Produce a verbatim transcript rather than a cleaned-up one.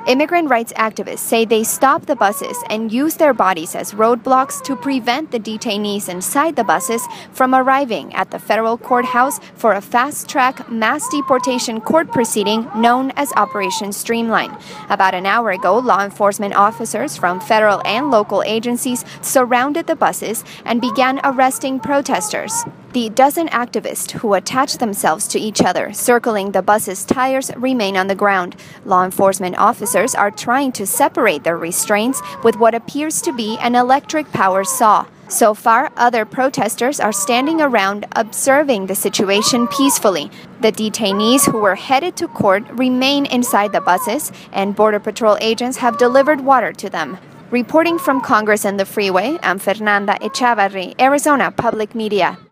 Immigrant rights activists say they stopped the buses and used their bodies as roadblocks to prevent the detainees inside the buses from arriving at the federal courthouse for a fast-track mass deportation court proceeding known as Operation Streamline. About an hour ago, law enforcement officers from federal and local agencies surrounded the buses and began arresting protesters. The dozen activists who attached themselves to each other, circling the bus's tires, remain on the ground. Law enforcement officers are trying to separate the restraints with what appears to be an electric power saw. So far, other protesters are standing around observing the situation peacefully. The detainees who were headed to court remain inside the buses, and Border Patrol agents have delivered water to them. Reporting from Congress and the Freeway, I'm Fernanda Echavarri, Arizona Public Media.